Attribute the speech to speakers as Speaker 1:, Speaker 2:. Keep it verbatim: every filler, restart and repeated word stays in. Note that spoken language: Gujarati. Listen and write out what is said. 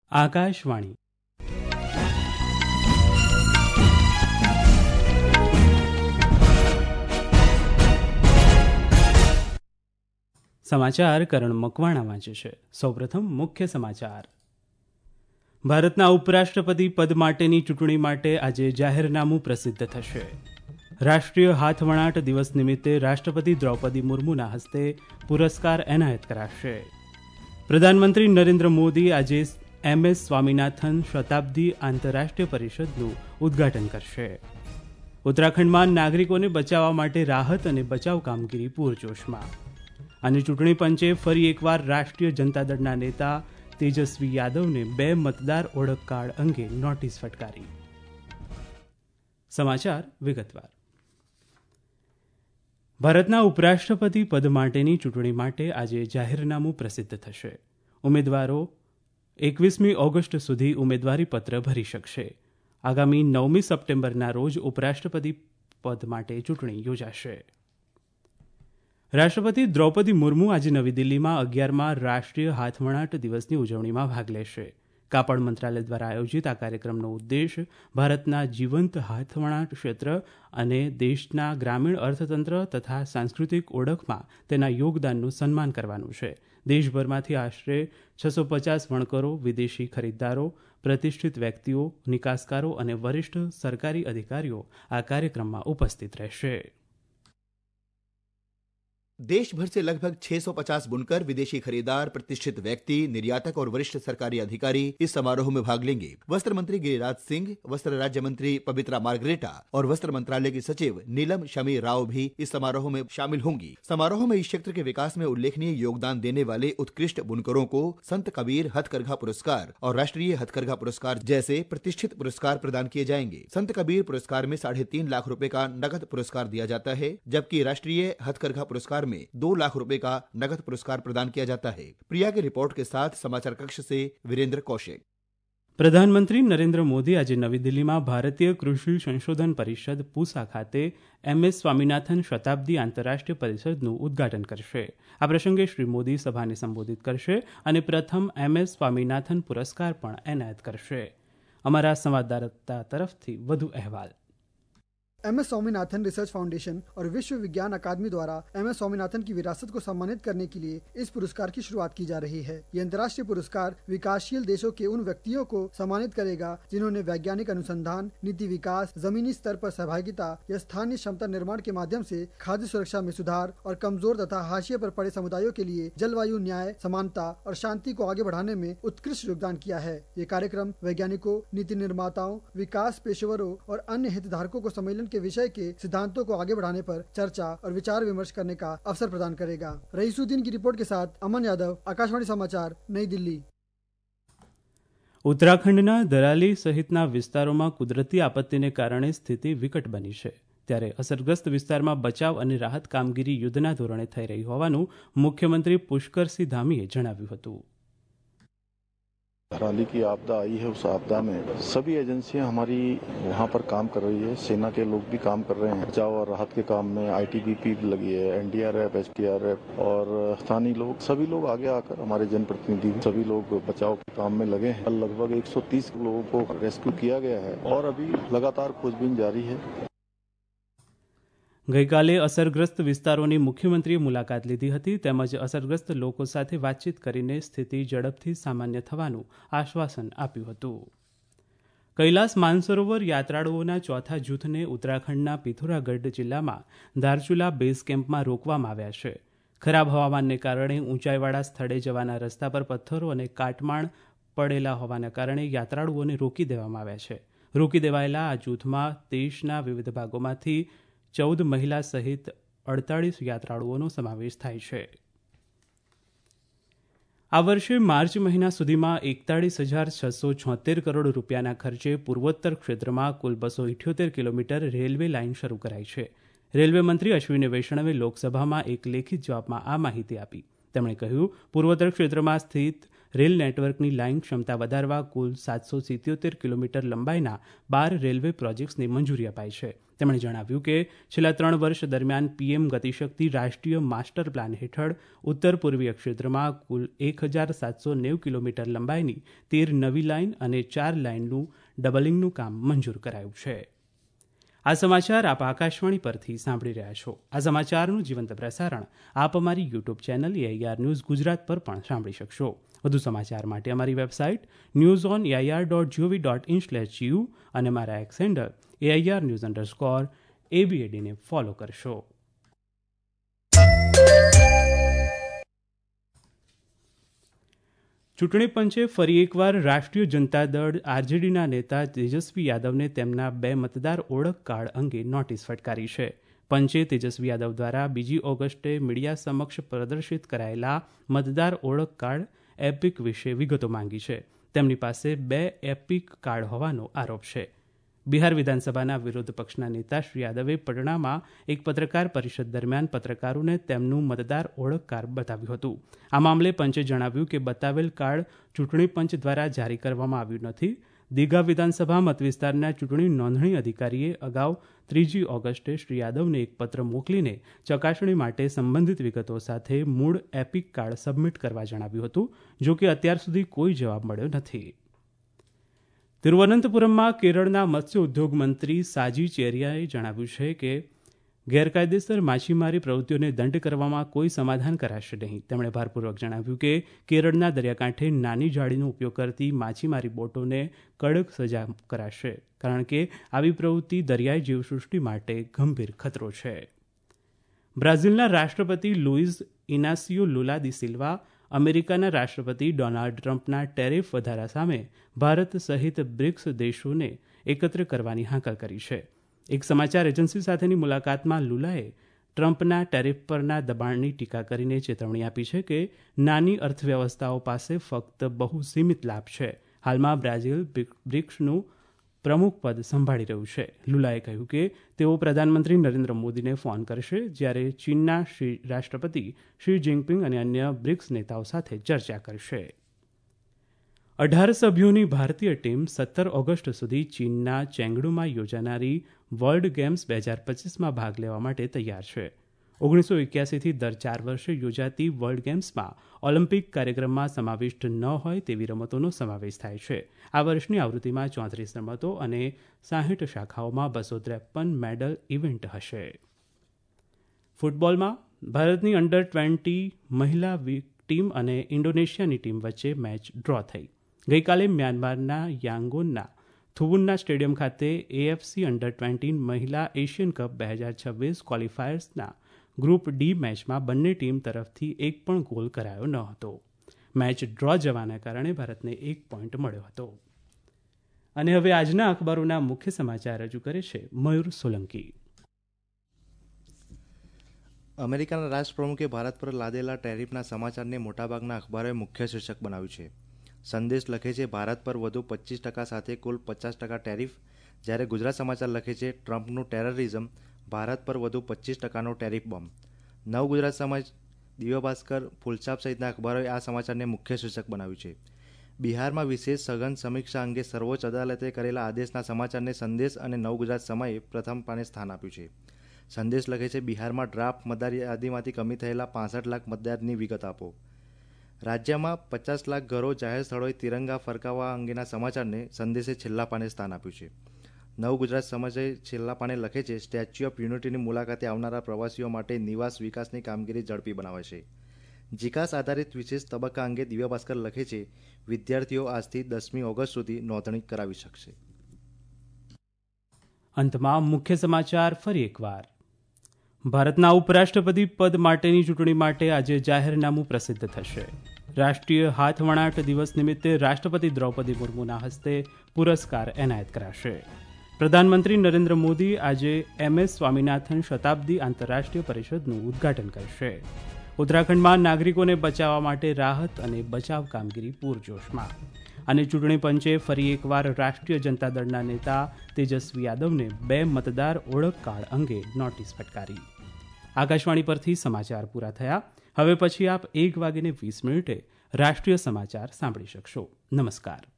Speaker 1: આકાશવાણી સમાચાર કરણ મકવાણા વાંચે છે. સૌપ્રથમ મુખ્ય સમાચાર. ભારતના ઉપરાષ્ટ્રપતિ પદ માટેની ચૂંટણી માટે આજે જાહેરનામું પ્રસિદ્ધ થશે. રાષ્ટ્રીય હાથવણાટ દિવસ નિમિત્તે રાષ્ટ્રપતિ દ્રૌપદી મુર્મુના હસ્તે પુરસ્કાર એનાયત કરાશે. પ્રધાનમંત્રી નરેન્દ્ર મોદી આજે એમ એસ સ્વામિનાથન શતાબ્દી આંતરરાષ્ટ્રીય પરિષદનું ઉદ્ઘાટન કરશે. ઉત્તરાખંડમાં નાગરિકોને બચાવવા માટે રાહત અને બચાવ કામગીરી પૂરજોશમાં. અને ચૂંટણી પંચે ફરી એકવાર રાષ્ટ્રીય જનતા દળના નેતા તેજસ્વી યાદવને બે મતદાર ઓળખ કાર્ડ અંગે નોટિસ ફટકારી. સમાચાર વિગતવાર. ભારતના ઉપરાષ્ટ્રપતિ પદ માટેની ચૂંટણી માટે આજે જાહેરનામું પ્રસિદ્ધ થશે. ઉમેદવારો એકવીસમી ઓગસ્ટ સુધી ઉમેદવારી પત્ર ભરી શકશે. આગામી નવમી સપ્ટેમ્બરના રોજ ઉપરાષ્ટ્રપતિ પદ માટે ચૂંટણી યોજાશે. રાષ્ટ્રપતિ દ્રૌપદી મુર્મુ આજે નવી દિલ્હીમાં અગિયારમાં રાષ્ટ્રીય હાથવણાટ દિવસની ઉજવણીમાં ભાગ લેશે. કાપડ મંત્રાલય દ્વારા આયોજિત આ કાર્યક્રમનો ઉદ્દેશ ભારતના જીવંત હાથવણાટ ક્ષેત્ર અને દેશના ગ્રામીણ અર્થતંત્ર તથા સાંસ્કૃતિક ઓળખમાં તેના યોગદાનનું સન્માન કરવાનું છે. દેશભરમાંથી આશરે છસો પચાસ વણકરો, વિદેશી ખરીદદારો, પ્રતિષ્ઠિત વ્યક્તિઓ, નિકાસકારો અને વરિષ્ઠ સરકારી અધિકારીઓ આ કાર્યક્રમમાં ઉપસ્થિત રહેશે.
Speaker 2: देश भर से लगभग छह सौ पचास बुनकर, विदेशी खरीदार, प्रतिष्ठित व्यक्ति, निर्यातक और वरिष्ठ सरकारी अधिकारी इस समारोह में भाग लेंगे. वस्त्र मंत्री गिरिराज सिंह, वस्त्र राज्य मंत्री पवित्रा मार्गरेटा और वस्त्र मंत्रालय की सचिव नीलम शमी राव भी इस समारोह में शामिल होंगी. समारोह में इस क्षेत्र के विकास में उल्लेखनीय योगदान देने वाले उत्कृष्ट बुनकरों को संत कबीर हथकरघा पुरस्कार और राष्ट्रीय हथकरघा पुरस्कार जैसे प्रतिष्ठित पुरस्कार प्रदान किए जाएंगे. संत कबीर पुरस्कार में साढ़े तीन लाख रुपए का नगद पुरस्कार दिया जाता है, जबकि राष्ट्रीय हथकरघा पुरस्कार में दो लाख रुपए का नगद पुरस्कार प्रदान किया जाता है. प्रिया की रिपोर्ट के साथ समाचार कक्ष से वीरेंद्र कौशिक.
Speaker 1: પ્રધાનમંત્રી નરેન્દ્ર મોદી આજે નવી દિલ્હીમાં ભારતીય કૃષિ સંશોધન પરિષદ પૂસા ખાતે એમ એસ સ્વામિનાથન શતાબ્દી આંતરરાષ્ટ્રીય પરિષદનું ઉદ્ઘાટન કરશે. આ પ્રસંગે શ્રી મોદી સભાને સંબોધિત કરશે અને પ્રથમ એમ એસ સ્વામિનાથન પુરસ્કાર પણ એનાયત કરશે. અમારા સંવાદદાતા તરફથી વધુ અહેવાલ.
Speaker 3: M S Swaminathan research foundation और विश्व विज्ञान अकादमी द्वारा एम एस स्वामीनाथन की विरासत को सम्मानित करने के लिए इस पुरस्कार की शुरुआत की जा रही है. ये अंतर्राष्ट्रीय पुरस्कार विकासशील देशों के उन व्यक्तियों को सम्मानित करेगा जिन्होंने वैज्ञानिक अनुसंधान, नीति विकास, जमीनी स्तर पर सहभागिता या स्थानीय क्षमता निर्माण के माध्यम से खाद्य सुरक्षा में सुधार और कमजोर तथा हाशिए पर पड़े समुदायों के लिए जलवायु न्याय, समानता और शांति को आगे बढ़ाने में उत्कृष्ट योगदान किया है. ये कार्यक्रम वैज्ञानिकों, नीति निर्माताओं, विकास पेशेवरों और अन्य हितधारकों को सम्मेलन के विषय के सिद्धांतों को आगे बढ़ाने पर चर्चा और विचार विमर्श करने का अवसर प्रदान करेगा. रईसुद्दीन की रिपोर्ट के साथ अमन यादव, आकाशवाणी समाचार, नई दिल्ली.
Speaker 1: ઉત્તરાખંડના દરાલી સહિતના વિસ્તારોમાં કુદરતી આપત્તિને કારણે સ્થિતિ વિકટ બની છે. ત્યારે અસરગ્રસ્ત વિસ્તારમાં બચાવ અને રાહત કામગીરી યુદ્ધના ધોરણે થઈ રહી હોવાનું મુખ્યમંત્રી પુષ્કરસિંહ ધામીએ જણાવ્યું હતું.
Speaker 4: दराली की आपदा आई है, उस आपदा में सभी एजेंसियां हमारी वहां पर काम कर रही है. सेना के लोग भी काम कर रहे हैं. बचाव और राहत के काम में आई टी बी पी लगी है, N D R F, S D R F और स्थानीय लोग, सभी लोग आगे आकर हमारे जनप्रतिनिधि सभी लोग बचाव के काम में लगे हैं. लगभग एक सौ तीस लोगों को रेस्क्यू किया गया है और अभी लगातार खोजबीन जारी है.
Speaker 1: ગઈકાલે અસરગ્રસ્ત વિસ્તારોની મુખ્યમંત્રીએ મુલાકાત લીધી હતી તેમજ અસરગ્રસ્ત લોકો સાથે વાતચીત કરીને સ્થિતિ ઝડપથી સામાન્ય થવાનું આશ્વાસન આપ્યું હતું. કૈલાસ માનસરોવર યાત્રાળુઓના ચોથા જૂથને ઉત્તરાખંડના પિથોરાગઢ જિલ્લામાં ધારચુલા બેઝ કેમ્પમાં રોકવામાં આવ્યા છે. ખરાબ હવામાનને કારણે ઊંચાઈવાળા સ્થળે જવાના રસ્તા પર પથ્થરો અને કાટમાળ પડેલા હોવાના કારણે યાત્રાળુઓને રોકી દેવામાં આવ્યા છે. રોકી દેવાયેલા આ જૂથમાં દેશના વિવિધ ભાગોમાંથી ચૌદ મહિલા સહિત અડતાળીસ યાત્રાળુઓનો સમાવેશ થાય છે. આ વર્ષે માર્ચ મહિના સુધીમાં એકતાળીસ હજાર છસો છોતેર કરોડ રૂપિયાના ખર્ચે પૂર્વોત્તર ક્ષેત્રમાં કુલ બસો ઇઠ્યોતેર કિલોમીટર રેલવે લાઇન શરૂ કરાઈ છે. રેલવે મંત્રી અશ્વિની વૈષ્ણવે લોકસભામાં એક લેખિત જવાબમાં આ માહિતી આપી. તેમણે કહ્યું, પૂર્વોત્તર ક્ષેત્રમાં સ્થિત રેલ નેટવર્કની લાઇન ક્ષમતા વધારવા કુલ સાતસો સિત્યોતેર કિલોમીટર લંબાઈના બાર રેલવે પ્રોજેક્ટ્સને મંજૂરી અપાઈ છે. તેમણે જણાવ્યું કે છેલ્લા ત્રણ વર્ષ દરમિયાન પીએમ ગતિશક્તિ રાષ્ટ્રીય માસ્ટર પ્લાન હેઠળ ઉત્તર પૂર્વીય ક્ષેત્રમાં કુલ એક હજાર સાતસો નેવું કિલોમીટર લંબાઈની તેર નવી લાઇન અને ચાર લાઇનનું ડબલિંગનું કામ મંજૂર કરાયું છે. આ સમાચાર આપ આકાશવાણી પરથી સાંભળી રહ્યા છો. આ સમાચારનું જીવંત પ્રસારણ આપ અમારી YouTube channel AIR news Gujarat પર પણ સાંભળી શકશો. વધુ સમાચાર માટે અમારી website news on AIR dot G O V dot in slash u અને મારા X handle AIR news underscore એબીએડીને ફોલો કરશો. ચૂંટણી પંચે ફરી એકવાર રાષ્ટ્રીય જનતા દળ આરજેડીના નેતા તેજસ્વી યાદવને તેમના બે મતદાર ઓળખ કાર્ડ અંગે નોટિસ ફટકારી છે. પંચે તેજસ્વી યાદવ દ્વારા બીજી ઓગસ્ટે મીડિયા સમક્ષ પ્રદર્શિત કરાયેલા મતદાર ઓળખ કાર્ડ એપિક વિશે વિગતો માંગી છે. તેમની પાસે બે એપિક કાર્ડ હોવાનો આરોપ છે. બિહાર વિધાનસભાના વિરોધ પક્ષના નેતા શ્રી યાદવે પટણામાં એક પત્રકાર પરિષદ દરમિયાન પત્રકારોને તેમનું મતદાર ઓળખ કાર્ડ બતાવ્યું હતું. આ મામલે પંચે જણાવ્યું કે બતાવેલ કાર્ડ ચૂંટણી પંચ દ્વારા જારી કરવામાં આવ્યું નથી. દીઘા વિધાનસભા મતવિસ્તારના ચૂંટણી નોંધણી અધિકારીએ અગાઉ ત્રીજી ઓગસ્ટે શ્રી યાદવને એક પત્ર મોકલીને ચકાસણી માટે સંબંધિત વિગતો સાથે મૂળ એપિક કાર્ડ સબમિટ કરવા જણાવ્યું હતું. જો કે અત્યાર સુધી કોઈ જવાબ મળ્યો નથી. તિરુવનંતપુરમમાં કેરળના મત્સ્ય ઉદ્યોગ મંત્રી સાજી ચેરિયાએ જણાવ્યું છે કે ગેરકાયદેસર માછીમારી પ્રવૃત્તિઓને દંડ કરવામાં કોઈ સમાધાન કરાશે નહીં. તેમણે ભારપૂર્વક જણાવ્યું કે કેરળના દરિયાકાંઠે નાની જાળીનો ઉપયોગ કરતી માછીમારી બોટોને કડક સજા કરાશે, કારણ કે આવી પ્રવૃત્તિ દરિયાઈ જીવસૃષ્ટિ માટે ગંભીર ખતરો છે. બ્રાઝિલના રાષ્ટ્રપતિ લુઇઝ ઇનાસિયો લુલા દી સિલ્વા અમેરિકાના રાષ્ટ્રપતિ ડોનાલ્ડ ટ્રમ્પના ટેરિફ વધારા સામે ભારત સહિત બ્રિક્સ દેશોને એકત્ર કરવાની હાકલ કરી છે. એક સમાચાર એજન્સી સાથેની મુલાકાતમાં લુલાએ ટ્રમ્પના ટેરિફ પરના દબાણની ટીકા કરીને ચેતવણી આપી છે કે નાની અર્થવ્યવસ્થાઓ પાસે ફક્ત બહુ સીમિત લાભ છે. હાલમાં બ્રાઝિલ બ્રિક્સનું પ્રમુખ પદ સંભાળી રહ્યું છે. લુલાએ કહ્યું કે તેઓ પ્રધાનમંત્રી નરેન્દ્ર મોદીને ફોન કરશે જ્યારે ચીનના શ્રી રાષ્ટ્રપતિ શી જિનપિંગ અને અન્ય બ્રિક્સ નેતાઓ સાથે ચર્ચા કરશે. અઢાર સભ્યોની ભારતીય ટીમ સત્તર ઓગસ્ટ સુધી ચીનના ચેંગડુમાં યોજાનારી વર્લ્ડ ગેમ્સ બે હજાર પચીસમાં ભાગ લેવા માટે તૈયાર છે. ઓગણીસો એક્યાસીથી દર ચાર વર્ષે યોજાતી વર્લ્ડ ગેમ્સમાં ઓલિમ્પિક કાર્યક્રમમાં સમાવિષ્ટ ન હોય તેવી રમતોનો સમાવેશ થાય છે. આ વર્ષની આવૃત્તિમાં ચોત્રીસ રમતો અને સાહીઠ શાખાઓમાં બસો ત્રેપન મેડલ ઇવેન્ટ હશે. ફૂટબોલમાં ભારતની અંડર ટ્વેન્ટી મહિલા ટીમ અને ઇન્ડોનેશિયાની ટીમ વચ્ચે મેચ ડ્રો થઈ. ગઈકાલે મ્યાનમારના યાંગોનના થુવુન્ના સ્ટેડિયમ ખાતે એએફસી અંડર ટ્વેન્ટી મહિલા એશિયન કપ બે હજાર છવ્વીસ ક્વોલિફાયર્સના ગ્રુપ ડી મેચમાં બંને ટીમ તરફથી એક પણ ગોલ કરાયો ન હતો. મેચ ડ્રો જવાના કારણે ભારતને એક પોઈન્ટ મળ્યો હતો. અને હવે આજના અખબારોના મુખ્ય સમાચાર રજૂ કરે છે મયુર સોલંકી.
Speaker 5: અમેરિકાના રાષ્ટ્રપ્રમુખે ભારત પર લાદેલા ટેરિફના સમાચારને મોટાભાગના અખબારોએ મુખ્ય શીર્ષક બનાવ્યું છે. સંદેશ લખે છે ભારત પર વધુ પચીસ ટકા સાથે કુલ પચાસ ટકા ટેરિફ, જ્યારે ગુજરાત સમાચાર લખે છે ટ્રમ્પનું ટેરરિઝમ, ભારત પર વધુ પચીસ ટકાનો ટેરિફ બોમ્બ. નવ ગુજરાત સમાજ, દિવ્ય ભાસ્કર, ફૂલછાપ સહિતના અખબારોએ આ સમાચારને મુખ્ય શીર્ષક બનાવ્યું છે. બિહારમાં વિશેષ સઘન સમીક્ષા અંગે સર્વોચ્ચ અદાલતે કરેલા આદેશના સમાચારને સંદેશ અને નવ ગુજરાત સમયે પ્રથમ પાને સ્થાન આપ્યું છે. સંદેશ લખે છે બિહારમાં ડ્રાફ્ટ મતદાર યાદીમાંથી કમી થયેલા પાસઠ લાખ મતદારની વિગત આપો. રાજ્યમાં પચાસ લાખ ઘરો જાહેર સ્થળોએ તિરંગા ફરકાવવા અંગેના સમાચારને સંદેશે છેલ્લા પાને સ્થાન આપ્યું છે. નવ ગુજરાત સમાજે છેલ્લા પાને લખે છે સ્ટેચ્યુ ઓફ યુનિટીની મુલાકાતે આવનારા પ્રવાસીઓ માટે નિવાસ વિકાસની કામગીરી ઝડપી બનાવાશે. જીકાસ આધારિત વિશેષ તબક્કા અંગે દિવ્ય ભાસ્કર લખે છે વિદ્યાર્થીઓ આજથી દસમી ઓગસ્ટ સુધી નોંધણી કરાવી શકશે.
Speaker 1: અંતમાં મુખ્ય સમાચાર ફરી એકવાર. ભારતના ઉપરાષ્ટ્રપતિ પદ માટેની ચૂંટણી માટે આજે જાહેરનામું પ્રસિદ્ધ થશે. રાષ્ટ્રીય હાથવણાટ દિવસ નિમિત્તે રાષ્ટ્રપતિ દ્રૌપદી મુર્મુના હસ્તે પુરસ્કાર એનાયત કરાશે. પ્રધાનમંત્રી નરેન્દ્ર મોદી આજે એમએસ સ્વામિનાથન શતાબ્દી આંતરરાષ્ટ્રીય પરિષદનું ઉદ્ઘાટન કરશે. ઉત્તરાખંડમાં નાગરિકોને બચાવવા માટે રાહત અને બચાવ કામગીરી પૂરજોશમાં. અને ચૂંટણી પંચે ફરી એકવાર રાષ્ટ્રીય જનતા દળના નેતા તેજસ્વી યાદવને બે મતદાર ઓળખ કાર્ડ અંગે નોટિસ ફટકારી. આકાશવાણી પરથી સમાચાર પૂરા થયા. હવે પછી આપ એક વાગીને વીસ મિનિટે રાષ્ટ્રીય સમાચાર સાંભળી શકશો. નમસ્કાર.